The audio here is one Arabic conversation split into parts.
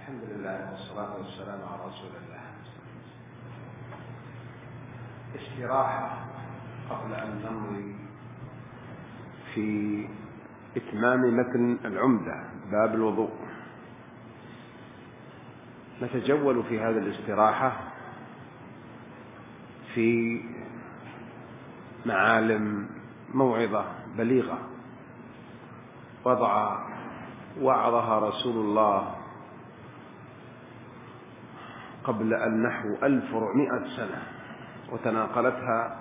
الحمد لله والصلاة والسلام على رسول الله. استراحة قبل أن نمضي في إتمام متن العمدة باب الوضوء. نتجول في هذه الاستراحة في معالم موعظة بليغة وعظها رسول الله قبل نحو 1400 سنة، وتناقلتها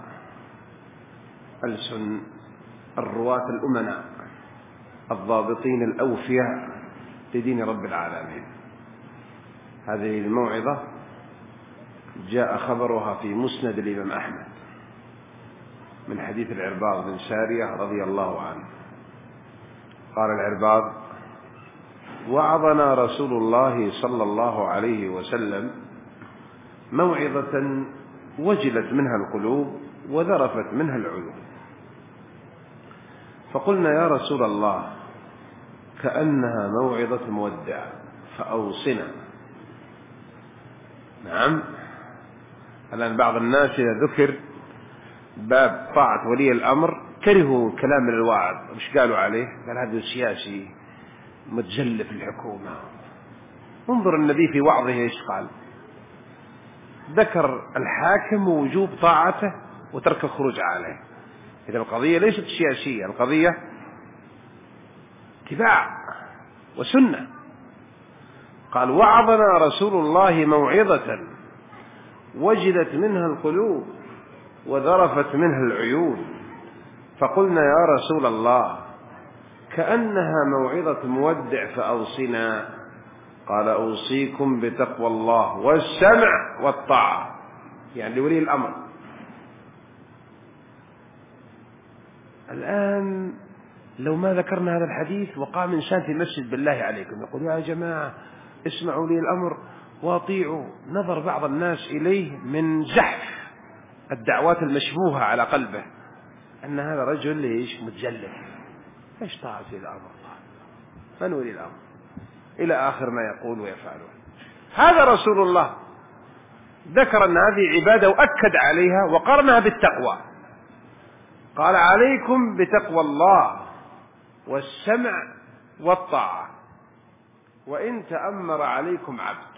ألسن الرواة الأمناء الضابطين الأوفياء لدين رب العالمين. هذه الموعظة جاء خبرها في مسند الإمام أحمد من حديث العرباض بن سارية رضي الله عنه. قال العرباض: وعظنا رسول الله صلى الله عليه وسلم موعظة وجلت منها القلوب وذرفت منها العيون، فقلنا يا رسول الله كأنها موعظة مودع فأوصنا. نعم، الآن بعض الناس إذا ذكر باب طاعة ولي الأمر كرهوا كلام الواعظ. مش قالوا عليه؟ قال هذا سياسي متجلف الحكومة. انظر النبي في وعظه ايش قال: ذكر الحاكم ووجوب طاعته وترك الخروج عليه. إذا القضية ليست سياسية، القضية اتباع وسنة. قال: وعظنا رسول الله موعظة وجلت منها القلوب وذرفت منها العيون، فقلنا يا رسول الله كأنها موعظة مودع فأوصنا. قال: أوصيكم بتقوى الله والسمع والطاعة، يعني لولي الأمر. الآن لو ما ذكرنا هذا الحديث وقام إنسان في المسجد بالله عليكم يقول: يا جماعة اسمعوا لي الأمر واطيعوا، نظر بعض الناس إليه من زحف الدعوات المشبوهة على قلبه أن هذا رجل ليش متجلف، ايش طاعة الأمر، من ولي الأمر، إلى آخر ما يقول ويفعله. هذا رسول الله ذكر أن هذه عبادة وأكد عليها وقرنها بالتقوى. قال: عليكم بتقوى الله والسمع والطاعة، وإن تأمر عليكم عبد،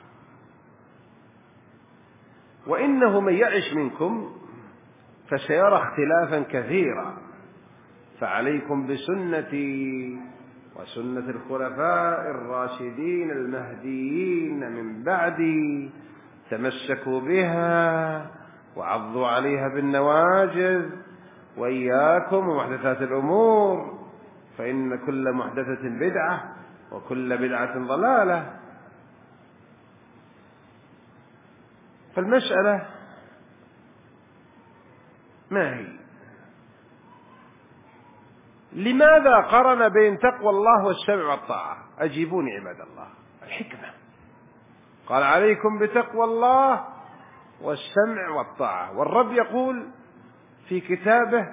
وإنه من يعش منكم فسيرى اختلافا كثيرا، فعليكم بسنتي وسنة الخلفاء الراشدين المهديين من بعدي، تمسكوا بها وعضوا عليها بالنواجذ، وإياكم ومحدثات الأمور، فإن كل محدثة بدعة وكل بدعة ضلالة. فالمسألة ما هي؟ لماذا قرن بين تقوى الله والسمع والطاعة؟ أجيبوني عباد الله. الحكمة. قال: عليكم بتقوى الله والسمع والطاعة. والرب يقول في كتابه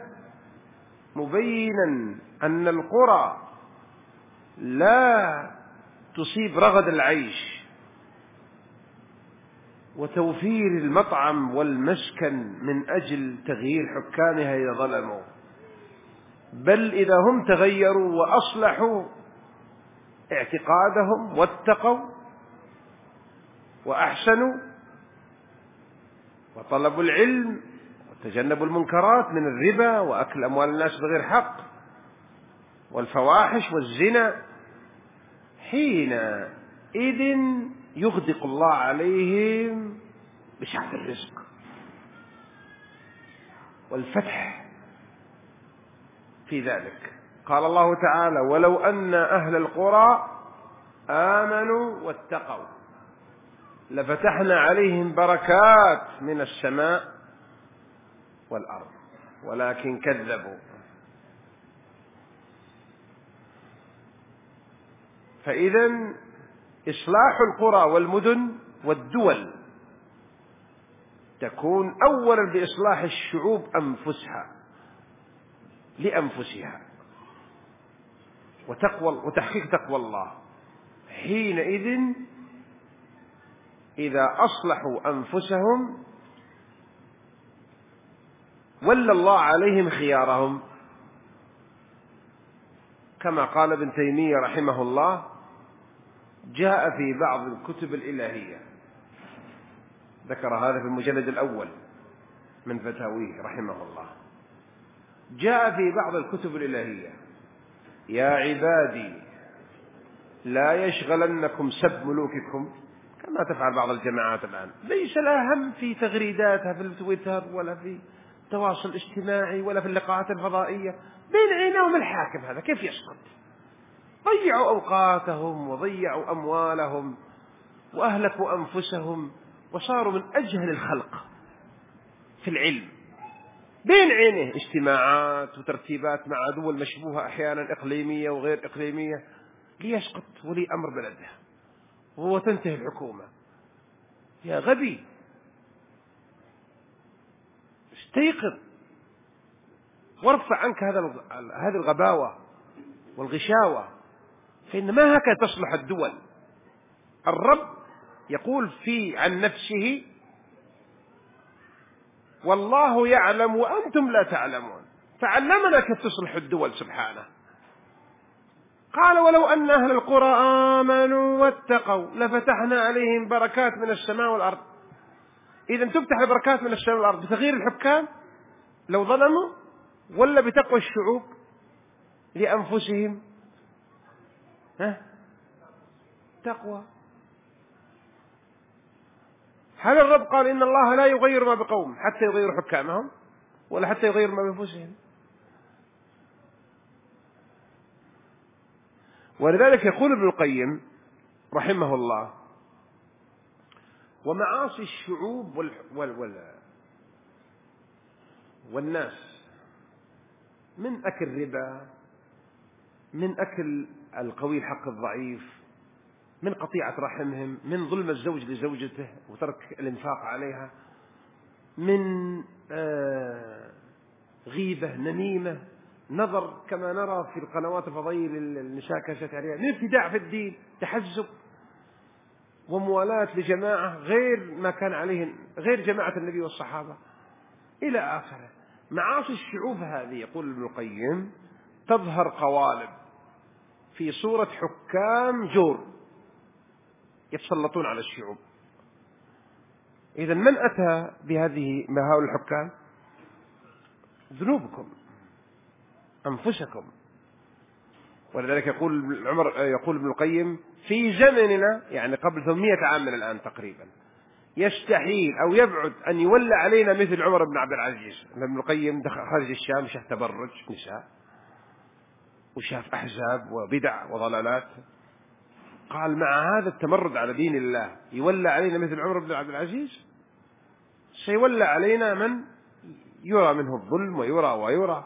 مبينا أن القرى لا تصيب رغد العيش وتوفير المطعم والمسكن من أجل تغيير حكامها إذا ظلموا، بل إذا هم تغيروا وأصلحوا اعتقادهم واتقوا وأحسنوا وطلبوا العلم وتجنبوا المنكرات من الربا وأكل أموال الناس بغير حق والفواحش والزنا، حينئذ يغدق الله عليهم بسعة الرزق والفتح في ذلك. قال الله تعالى: ولو أن أهل القرى آمنوا واتقوا لفتحنا عليهم بركات من السماء والأرض ولكن كذبوا. فإذا إصلاح القرى والمدن والدول تكون أولا بإصلاح الشعوب أنفسها لأنفسها وتحقيق تقوى الله. حينئذ إذا أصلحوا أنفسهم ولى الله عليهم خيارهم، كما قال ابن تيمية رحمه الله: جاء في بعض الكتب الإلهية، ذكر هذا في المجلد الأول من فتاويه رحمه الله، جاء في بعض الكتب الإلهية: يا عبادي لا يشغلنكم سب ملوككم، كما تفعل بعض الجماعات الآن، ليس لها هم في تغريداتها في التويتر ولا في التواصل الاجتماعي ولا في اللقاءات الفضائية، بين عينهم الحاكم، هذا كيف يسقط؟ ضيعوا أوقاتهم وضيعوا أموالهم وأهلكوا أنفسهم وصاروا من أجهل الخلق في العلم، بين عينه اجتماعات وترتيبات مع دول مشبوهة أحيانا إقليمية وغير إقليمية ليسقط ولي أمر بلده وهو تنتهي الحكومة. يا غبي، استيقظ وارفع عنك هذه الغباوة والغشاوة، فإن ما هكذا تصلح الدول. الرب يقول عن نفسه: والله يعلم وأنتم لا تعلمون، فعلمنا كيف تصلح الدول سبحانه. قال: ولو أن أهل القرى آمنوا واتقوا لفتحنا عليهم بركات من السماء والأرض. إذا تفتح البركات من السماء والأرض بتغيير الحكام لو ظلموا، ولا بتقوى الشعوب لأنفسهم؟ تقوى. هل الرب قال إن الله لا يغير ما بقوم حتى يغيروا حكامهم، ولا حتى يغيروا ما بأنفسهم؟ ولذلك يقول ابن القيم رحمه الله: ومعاصي الشعوب والناس من أكل ربا، من أكل القوي حق الضعيف، من قطيعة رحمهم، من ظلم الزوج لزوجته وترك الإنفاق عليها، من غيبة، نميمة، نظر كما نرى في القنوات الفضائية للنساء كاشات عليها، من ابتداع في الدين، تحزب وموالاة لجماعة غير ما كان عليه، غير جماعة النبي والصحابة إلى آخره. معاصي الشعوب هذه، يقول ابن القيم، تظهر قوالب في صورة حكام جور يتسلطون على الشعوب. إذا من أتى بهذه هؤلاء الحكام؟ ذنوبكم، أنفسكم. ولذلك يقول ابن القيم: في زمننا، يعني قبل 800 عام من الآن تقريبا، يستحيل أو يبعد أن يولى علينا مثل عمر بن عبد العزيز. ابن القيم خرج الشام، شاف تبرج نساء وشاف أحزاب وبدع وضلالات، قال: مع هذا التمرد على دين الله يولى علينا مثل عمر بن عبد العزيز؟ سيولى علينا من يرى منه الظلم ويرى.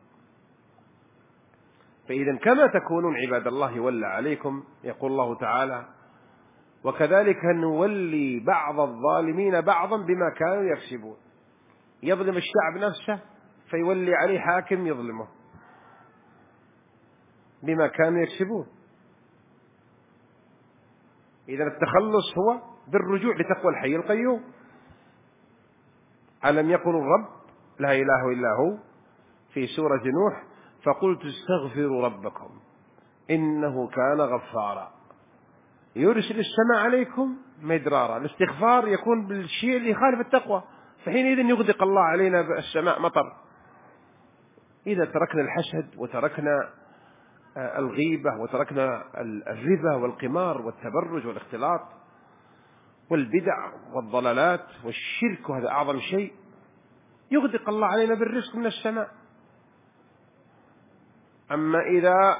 فإذا كما تكونون عباد الله يولى عليكم. يقول الله تعالى: وكذلك نولي بعض الظالمين بعضا بما كانوا يكسبون. يظلم الشعب نفسه فيولي عليه حاكم يظلمه بما كانوا يكسبون. إذا التخلص هو بالرجوع لتقوى الحي القيوم. ألم يقل الرب لا إله إلا هو في سورة نوح: فقلت استغفروا ربكم إنه كان غفارا يرسل السماء عليكم مدرارا. الاستغفار يكون بالشيء اللي يخالف التقوى، فحينئذ يغدق الله علينا بالسماء مطر. إذا تركنا الحسد وتركنا الغيبة وتركنا الربا والقمار والتبرج والاختلاط والبدع والضلالات والشرك، وهذا أعظم شيء، يغدق الله علينا بالرزق من السماء. أما إذا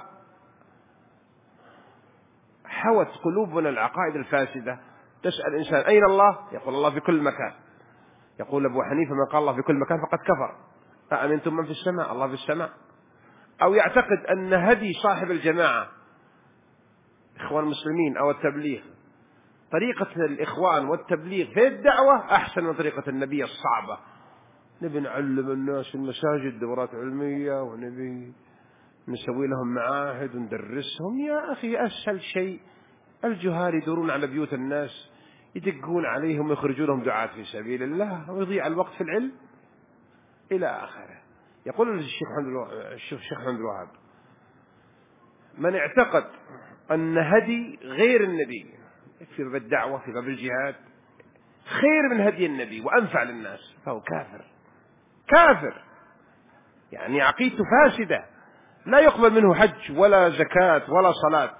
حوت قلوبنا العقائد الفاسدة، تسأل إنسان أين الله؟ يقول الله في كل مكان. يقول أبو حنيفة: من قال الله في كل مكان فقد كفر. أأمنتم من في السماء؟ الله في السماء. أو يعتقد أن هدي صاحب الجماعة إخوان المسلمين أو التبليغ، طريقة الإخوان والتبليغ في الدعوة أحسن من طريقة النبي الصعبة. نبي نعلم الناس في المساجد دورات علمية، ونبي نسوي لهم معاهد وندرسهم. يا أخي، أسهل شيء الجهال يدورون على بيوت الناس يدقون عليهم ويخرجونهم دعاة في سبيل الله ويضيع الوقت في العلم إلى آخره. يقول الشيخ محمد الوهاب: من اعتقد أن هدي غير النبي في باب الدعوة في باب الجهاد خير من هدي النبي وأنفع للناس فهو كافر. كافر يعني عقيدته فاسدة، لا يقبل منه حج ولا زكاة ولا صلاة.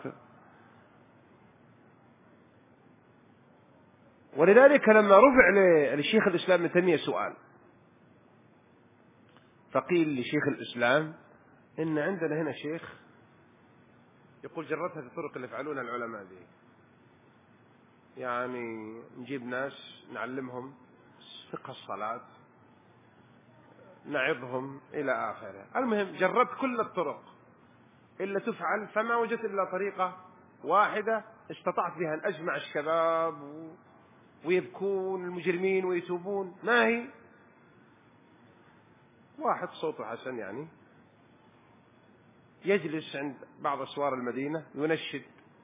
ولذلك لما رفع لشيخ الإسلام ابن تيمية سؤال، فقيل لشيخ الإسلام: إن عندنا هنا شيخ يقول جربت هذه الطرق اللي يفعلونها العلماء دي، يعني نجيب ناس نعلمهم فقه الصلاة، نعظهم إلى آخره. المهم جربت كل الطرق إلا تفعل، فما وجدت إلا طريقة واحدة استطعت بها أن أجمع الشباب ويبكون المجرمين ويتوبون. ما هي؟ واحد صوته حسن يعني يجلس عند بعض أسوار المدينة ينشد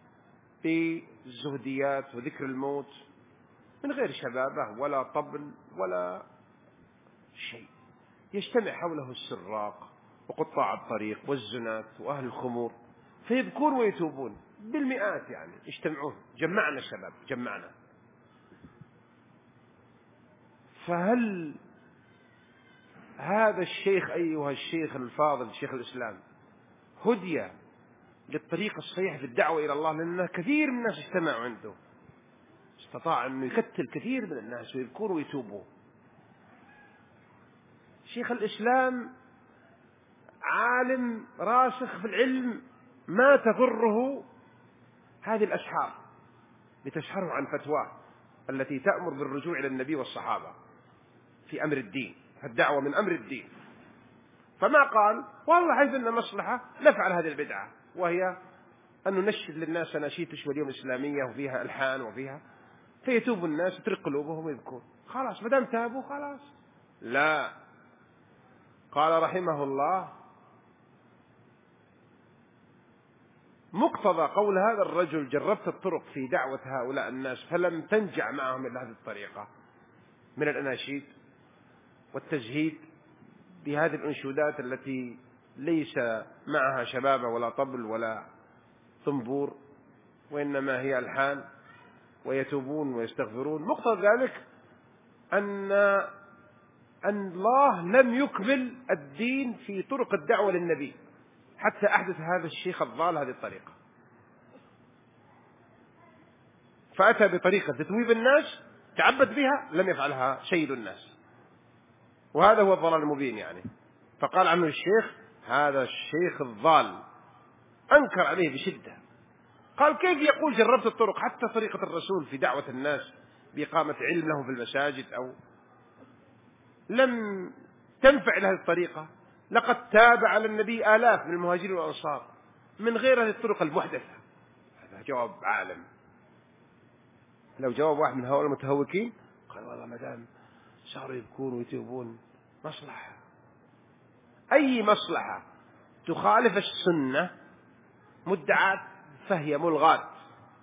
بالزهديات وذكر الموت من غير شبابه ولا طبل ولا شيء. يجتمع حوله السراق وقطاع الطريق والزنات وأهل الخمور فيبكون ويتوبون بالمئات، يعني يجتمعون. جمعنا الشباب، جمعنا. فهل هذا الشيخ أيها الشيخ الفاضل شيخ الإسلام هدي للطريق الصحيح في الدعوة إلى الله؟ لأن كثير من الناس اجتمعوا عنده، استطاع أنه يقتل كثير من الناس ويبكون ويتوبوا. شيخ الإسلام عالم راسخ في العلم، ما تضره هذه الأشحار لتشهره عن فتواه التي تأمر بالرجوع إلى النبي والصحابة في أمر الدين، فالدعوة من أمر الدين. فما قال والله حيث أن مصلحة نفعل هذه البدعة، وهي أن ننشد للناس أناشيد تشبه اليوم الإسلامية وفيها ألحان وفيها، فيتوب الناس وترق قلوبهم ويبكون. خلاص ما دام تابوا خلاص. لا، قال رحمه الله: مقتضى قول هذا الرجل جربت الطرق في دعوة هؤلاء الناس فلم تنجع معهم إلا هذه الطريقة من الأناشيد والتزهيد بهذه الأنشودات التي ليس معها شبابة ولا طبل ولا طنبور، وإنما هي ألحان، ويتوبون ويستغفرون. مقتضى ذلك أن الله لم يكمل الدين في طرق الدعوة للنبي حتى أحدث هذا الشيخ الضال هذه الطريقة، فأتى بطريقة تتويب الناس تعبد بها لم يفعلها سيد الناس، وهذا هو الضلال المبين يعني. فقال عنه الشيخ: هذا الشيخ الضال، أنكر عليه بشدة. قال: كيف يقول جربت الطرق؟ حتى طريقة الرسول في دعوة الناس بإقامة علم لهم في المساجد أو لم تنفع هذه الطريقة. لقد تاب على النبي آلاف من المهاجرين والأنصار من غير هذه الطرق المحدثة. هذا جواب عالم. لو جواب واحد من هؤلاء المتهوكين قال: والله ما دام صاروا يبكون ويتوبون مصلحة. أي مصلحة تخالف السنة مدعاة فهي ملغاة.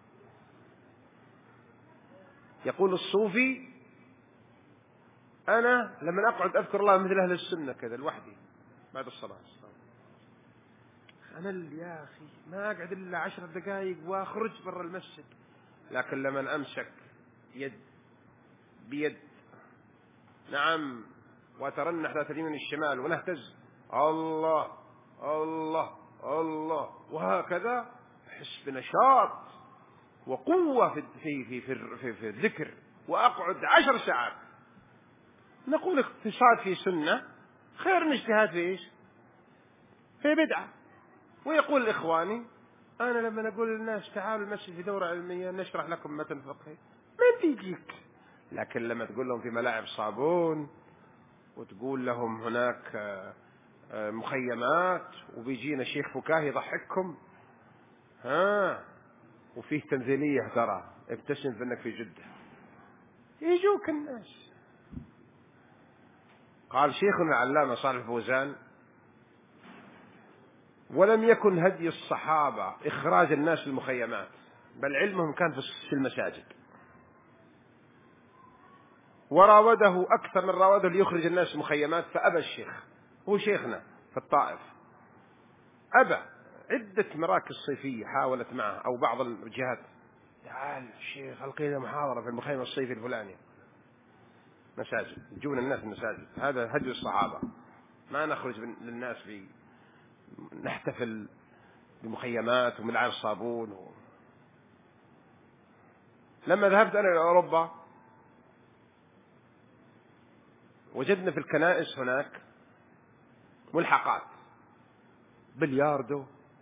يقول الصوفي: أنا لما أقعد أذكر الله مثل أهل السنة كذا لوحدي بعد الصلاة، أنا يا أخي ما أقعد إلا 10 دقائق وأخرج برا المسجد، لكن لما أمسك يد بيد، نعم، وترنح ذات اليمين الشمال ونهتز الله الله الله وهكذا، أحس بنشاط وقوة في الذكر، وأقعد 10 ساعات. نقول اقتصاد في سنة خير من اجتهاد في إيش؟ في بدعة. ويقول الإخواني: أنا لما نقول للناس تعالوا المسجد في دورة علمية نشرح لكم متن فقهي ما تيجيك، لكن لما تقول لهم في ملاعب صابون وتقول لهم هناك مخيمات وبيجينا شيخ فكاهي يضحككم وفيه تمثيلية ترى ابتسم فإنك في جدة، يجوك الناس. قال شيخنا العلامة صالح الفوزان: ولم يكن هدي الصحابة إخراج الناس للمخيمات، بل علمهم كان في المساجد. وراوده أكثر من راوده ليخرج الناس مخيمات، فأبى الشيخ، هو شيخنا في الطائف، أبى. عدة مراكز صيفية حاولت معه أو بعض الجهات، تعال الشيخ ألقينا محاضرة في المخيم الصيفي الفلاني، مساجد، يجون الناس المساجد، هذا هدي الصحابة، ما نخرج للناس نحتفل بمخيمات وملعب صابون. لما ذهبت أنا إلى أوروبا وجدنا في الكنائس هناك ملحقات، بلياردو،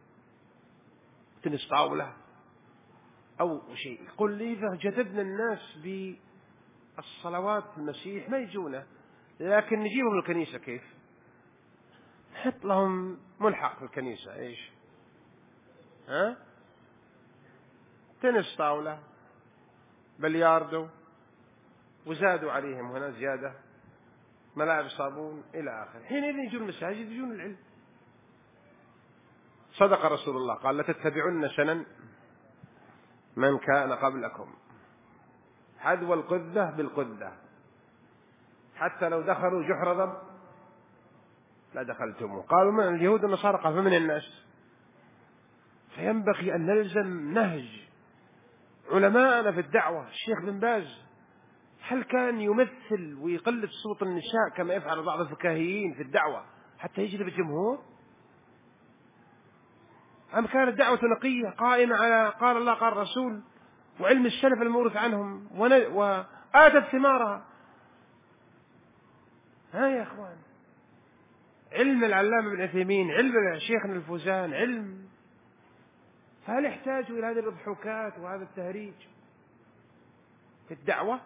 تنس طاولة أو شيء. يقول لي إذا جذبنا الناس بالصلوات في المسيح ما يجونا، لكن نجيبهم الكنيسة كيف؟ نحط لهم ملحق في الكنيسة، إيش؟ ها؟ تنس طاولة، بلياردو، وزادوا عليهم هنا زيادة ملاعب صابون إلى آخره. حينئذ يجون المساجد يجون العلم. صدق رسول الله قال: لتتبعن سنن من كان قبلكم حذو القذة بالقذة، حتى لو دخلوا جحر ضب لا دخلتموه. قالوا من اليهود والنصارى؟ قال فمن الناس. فينبغي أن نلزم نهج علماءنا في الدعوة. الشيخ بن باز هل كان يمثل ويقلد صوت النساء كما يفعل بعض الفكاهيين في الدعوة حتى يجلب الجمهور؟ أم كانت دعوة نقية قائمة على قال الله قال الرسول وعلم السلف المورث عنهم وآتت ثمارها؟ ها يا أخوان، علم العلامة ابن عثيمين، علم شيخنا الفوزان، علم. فهل يحتاجوا إلى هذه الأضحوكات وهذا التهريج في الدعوة؟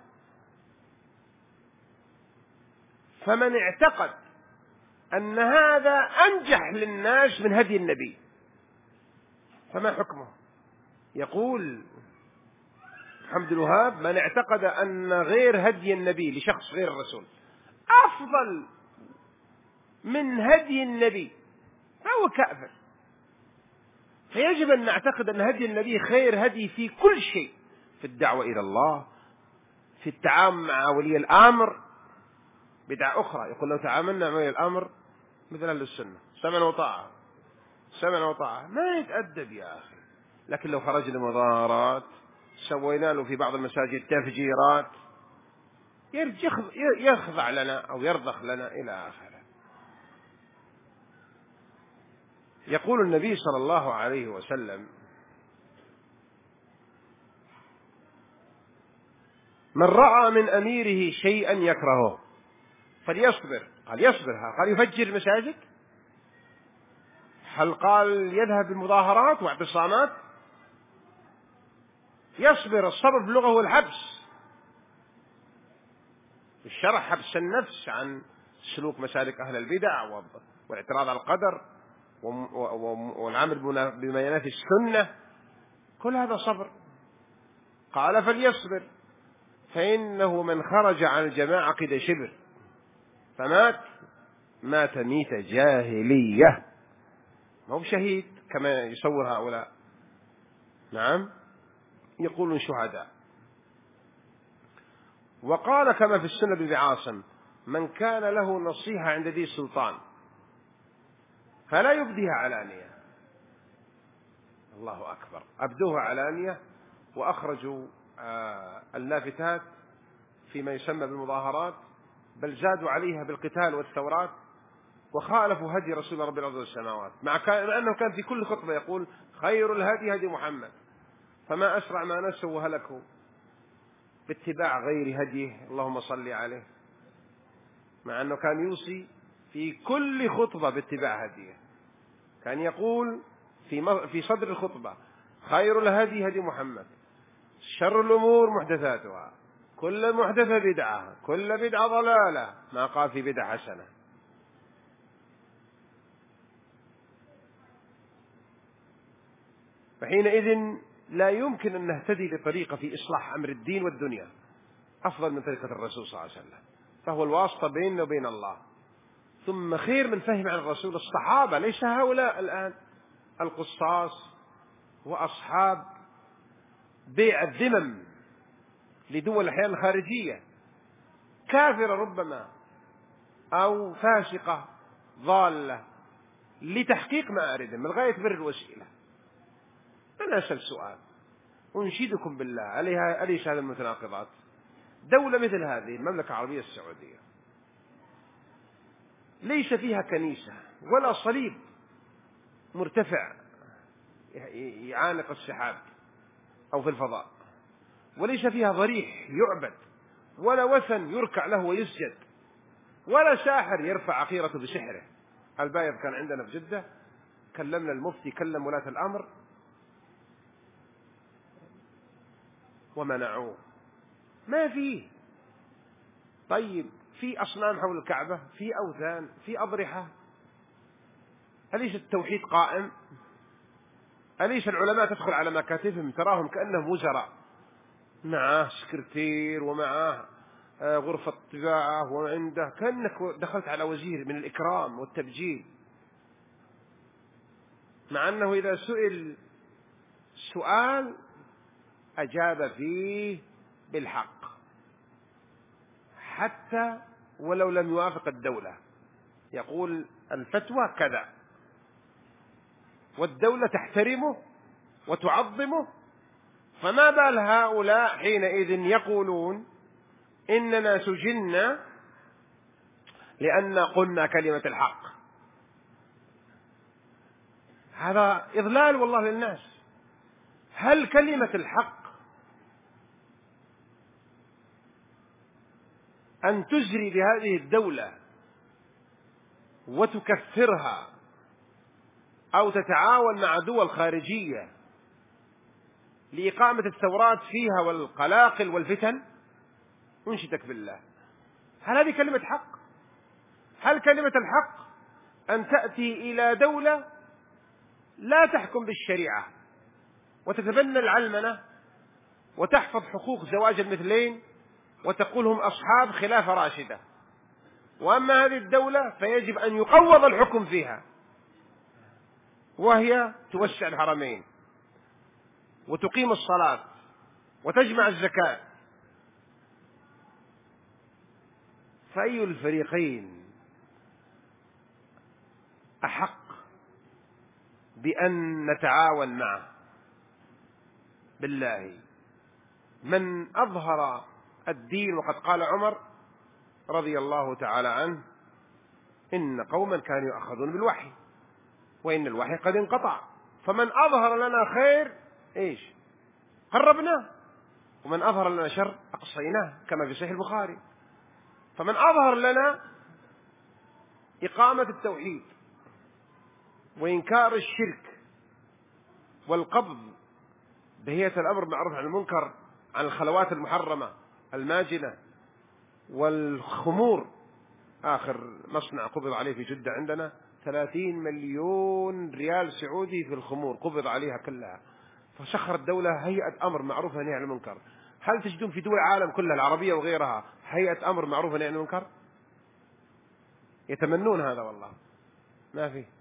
فمن اعتقد أن هذا أنجح للناس من هدي النبي فما حكمه؟ يقول محمد الوهاب: من اعتقد أن غير هدي النبي لشخص غير الرسول أفضل من هدي النبي فهو كافر. فيجب أن نعتقد أن هدي النبي خير هدي في كل شيء، في الدعوة إلى الله، في التعامل مع ولي الأمر. بدعة أخرى يقول: لو تعاملنا مع ولي الأمر مثل أهل السنة، سمعا وطاعة، سمعا وطاعة، ما يتأدب يا أخي. لكن لو خرجنا مظاهرات، سوينا له في بعض المساجد تفجيرات، يخضع لنا أو يرضخ لنا إلى آخره. يقول النبي صلى الله عليه وسلم: من رأى من أميره شيئا يكرهه فليصبر. قال يصبر، قال يفجر المساجد؟ هل قال يذهب بالمظاهرات واعتصامات؟ يصبر. الصبر في اللغة هو الحبس، الشرع حبس النفس عن سلوك مسالك أهل البدع والاعتراض على القدر والعمل بما ينافي السنة، كل هذا صبر. قال فليصبر فإنه من خرج عن الجماعة قد شبر مات ميتة جاهلية، ما هو شهيد كما يصور هؤلاء، نعم، يقولون شهداء. وقال كما في السنة بن عاصم: من كان له نصيحة عند ذي سلطان فلا يبديها علانية. الله أكبر، أبدوها علانية وأخرجوا اللافتات فيما يسمى بالمظاهرات، بل زادوا عليها بالقتال والثورات، وخالفوا هدي رسول رب الأرض والسماوات، مع أنه كان في كل خطبة يقول: خير الهدي هدي محمد. فما أسرع ما نسوا وهلكوا باتباع غير هديه، اللهم صل عليه، مع أنه كان يوصي في كل خطبة باتباع هديه. كان يقول في صدر الخطبة: خير الهدي هدي محمد، شر الأمور محدثاتها، كل محدثة بدعة، كل بدعة ضلالة، ما قال في بدعة حسنة. فحينئذ لا يمكن أن نهتدي بطريقة في إصلاح أمر الدين والدنيا أفضل من طريقة الرسول صلى الله عليه وسلم، فهو الواسطة بيننا وبين الله. ثم خير من فهم عن الرسول الصحابة، ليس هؤلاء الآن القصاص وأصحاب بيع الذمم لدول الأحيان الخارجية. كافرة ربما أو فاسقة ضالة لتحقيق مآردهم، الغاية بر الوسيلة. أنا أسأل سؤال أنشدكم بالله، أليس هذا المتناقضات؟ دولة مثل هذه المملكة العربية السعودية ليس فيها كنيسة ولا صليب مرتفع يعانق السحاب أو في الفضاء، وليس فيها ضريح يعبد، ولا وثن يركع له ويسجد، ولا ساحر يرفع عقيرته بسحره. البايض كان عندنا في جدة، كلمنا المفتي، كلم ولاة الأمر ومنعوه، ما فيه. طيب في أصنام حول الكعبة، في أوثان، في أضرحة، أليس التوحيد قائم؟ أليس العلماء تدخل على مكاتبهم تراهم كأنهم وزراء، معه سكرتير ومعه غرفة طباعة وعنده، كأنك دخلت على وزير من الإكرام والتبجيل، مع أنه إذا سئل سؤال أجاب فيه بالحق حتى ولو لم يوافق الدولة، يقول الفتوى كذا، والدولة تحترمه وتعظمه. فما بال هؤلاء حينئذ يقولون إننا سجننا لأن قلنا كلمة الحق؟ هذا إضلال والله للناس. هل كلمة الحق أن تجري بهذه الدولة وتكفرها أو تتعاون مع دول خارجية لإقامة الثورات فيها والقلاقل والفتن؟ أنشدك بالله، هل هذه كلمة حق؟ هل كلمة الحق أن تأتي إلى دولة لا تحكم بالشريعة وتتبنى العلمنة وتحفظ حقوق زواج المثلين وتقول هم أصحاب خلافة راشدة، وأما هذه الدولة فيجب أن يقوض الحكم فيها، وهي توسع الحرمين وتقيم الصلاة وتجمع الزكاة؟ فأي الفريقين أحق بأن نتعاون معه؟ بالله، من أظهر الدين، وقد قال عمر رضي الله تعالى عنه إن قوما كانوا يأخذون بالوحي وإن الوحي قد انقطع، فمن أظهر لنا خير إيش قربناه، ومن أظهر لنا شر أقصيناه، كما في صحيح البخاري. فمن أظهر لنا إقامة التوحيد وإنكار الشرك والقبض بهيئة الأمر بالمعروف عن المنكر عن الخلوات المحرمة الماجنة والخمور، آخر مصنع قبض عليه في جدة عندنا 30 مليون ريال سعودي في الخمور، قبض عليها كلها. فسخر الدولة هيئة أمر معروف ونهي عن المنكر. هل تجدون في دول العالم كلها العربية وغيرها هيئة أمر معروف ونهي عن المنكر؟ يتمنون هذا والله، ما فيه.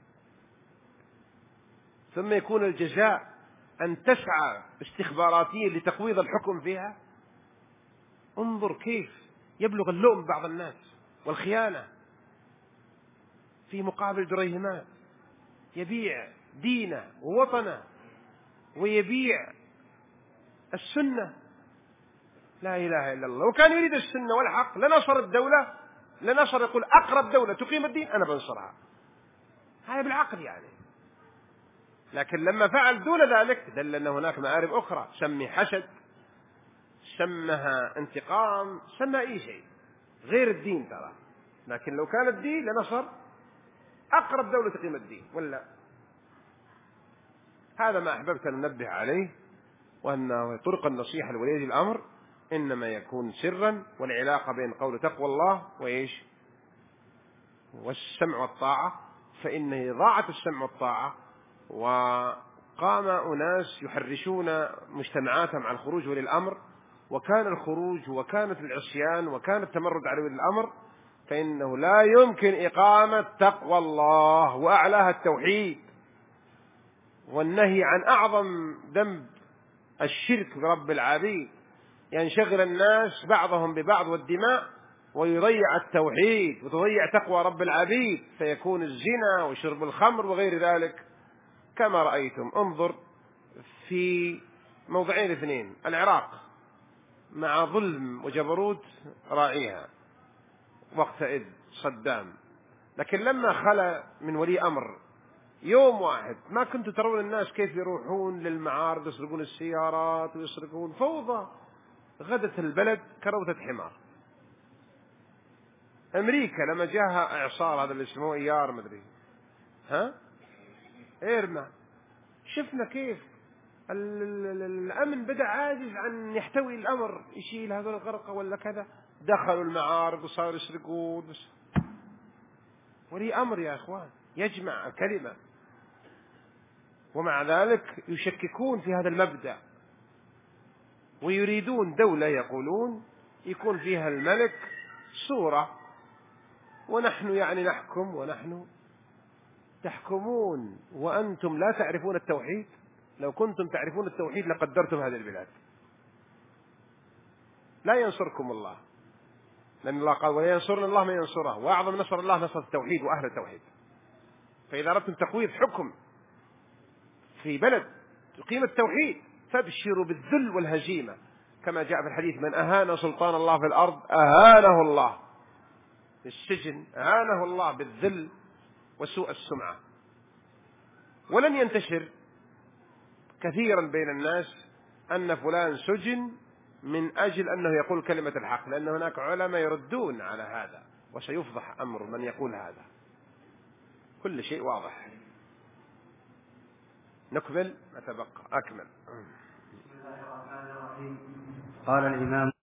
ثم يكون الجزاء أن تسعى استخباراتيا لتقويض الحكم فيها. انظر كيف يبلغ اللؤم بعض الناس والخيانة في مقابل دريهمات، يبيع دينه ووطنه ويبيع السنة. لا إله إلا الله. وكان يريد السنة والحق لنصر الدولة، لنصر، يقول أقرب دولة تقيم الدين أنا بنصرها، هذا بالعقل يعني. لكن لما فعل دون ذلك دل أن هناك مآرب أخرى، سمي حسد، سمها انتقام، سمى أي شيء غير الدين ترى. لكن لو كان الدين لنصر أقرب دولة تقيم الدين، ولا؟ هذا ما أحببت أن ننبه عليه، وأن طرق النصيحة لولي الأمر إنما يكون سرا، والعلاقة بين قول تقوى الله وإيش والسمع والطاعة، فإن إضاعة السمع والطاعة. وقام أناس يحرشون مجتمعاتهم على الخروج ولي الأمر، وكان الخروج وكانت العصيان وكان التمرد على ولي الأمر، فإنه لا يمكن إقامة تقوى الله وأعلاها التوحيد والنهي عن أعظم ذنب الشرك برب العبيد، ينشغل الناس بعضهم ببعض والدماء ويضيع التوحيد وتضيع تقوى رب العبيد، فيكون الزنا وشرب الخمر وغير ذلك كما رأيتم. انظر في موضعين اثنين: العراق مع ظلم وجبروت راعيها وقتئذ صدام، لكن لما خلى من ولي أمر يوم واحد ما كنتوا ترون الناس كيف يروحون للمعارض يسرقون السيارات ويسرقون، فوضى، غدت البلد كروثة حمار. أمريكا لما جاها إعصار هذا اللي اسمه إيار مدري إيرما، شفنا كيف الأمن بدأ عاجز عن يحتوي الأمر، يشيل هذول الغرقة ولا كذا، دخلوا المعارض وصاروا يسرقون. ولي أمر يا إخوان يجمع الكلمة، ومع ذلك يشككون في هذا المبدأ ويريدون دولة يقولون يكون فيها الملك صورة ونحن يعني نحكم ونحن تحكمون وأنتم لا تعرفون التوحيد. لو كنتم تعرفون التوحيد لقدرتم هذه البلاد. لا ينصركم الله، لأن الله قال ولا ينصرنا الله من ينصره، وأعظم نصر الله نصر التوحيد وأهل التوحيد. فإذا أردتم تقويض حكم في بلد تقيم التوحيد فابشروا بالذل والهزيمة، كما جاء في الحديث: من أهان سلطان الله في الأرض أهانه الله في السجن، أهانه الله بالذل وسوء السمعة. ولن ينتشر كثيرا بين الناس أن فلان سجن من أجل أنه يقول كلمة الحق، لأن هناك علماء يردون على هذا، وسيفضح أمر من يقول هذا. كل شيء واضح. نكمل، نتبقى أكمل. بسم الله الرحمن الرحيم. قال الإمام